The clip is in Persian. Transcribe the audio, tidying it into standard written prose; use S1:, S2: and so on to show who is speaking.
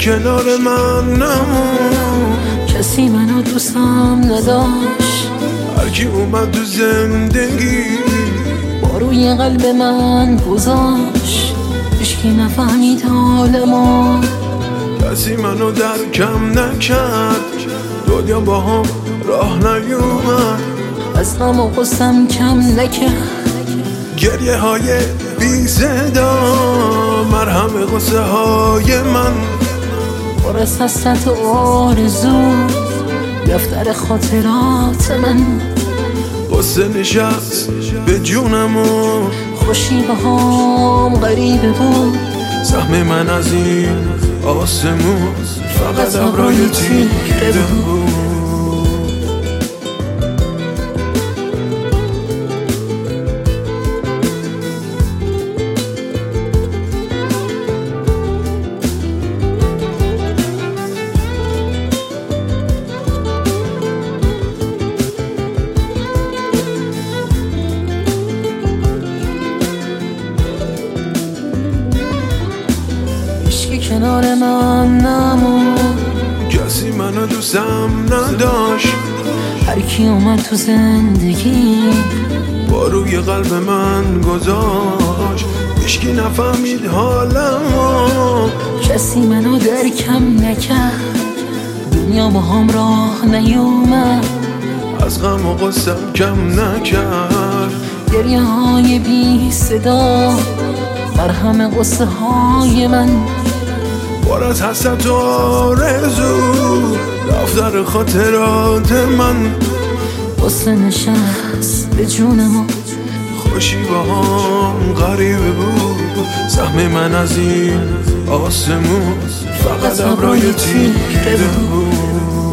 S1: کنار من نمون.
S2: کسی منو دوستم نداشت،
S1: هر کی اومد تو زندگی
S2: با روی قلب من گذاشت. هیچکی نفهمید حالمو،
S1: کسی منو درکم نکرد، دنیا با هم راه نیومد،
S2: از غم و غصم کم نکرد.
S1: گریه های بی صدا مرهم غصه های من،
S2: پر از حسرت و آرزو دفتر خاطرات من.
S1: غصه نشست به جونم و
S2: خوشی با هم غریبه بود،
S1: سهم من از این آسمون فقط ابرای تیره بود.
S2: کنار من نمون،
S1: کسی منو دوستم نداشت،
S2: هر کی اومد تو زندگی
S1: با روی قلب من گذاشت. هیچکی نفهمید حالمو،
S2: کسی منو درکم نکرد، دنیا با هم راه نیومد،
S1: از غم و غصم کم نکرد.
S2: گریه های بی صدا مرهم غصه های من،
S1: پر از حسرت و آرزو دفتر خاطرات من.
S2: غصه نشست به جونم و
S1: خوشی با هم غریبه بود، سهم من از این آسمون فقط ابرای تیره بود.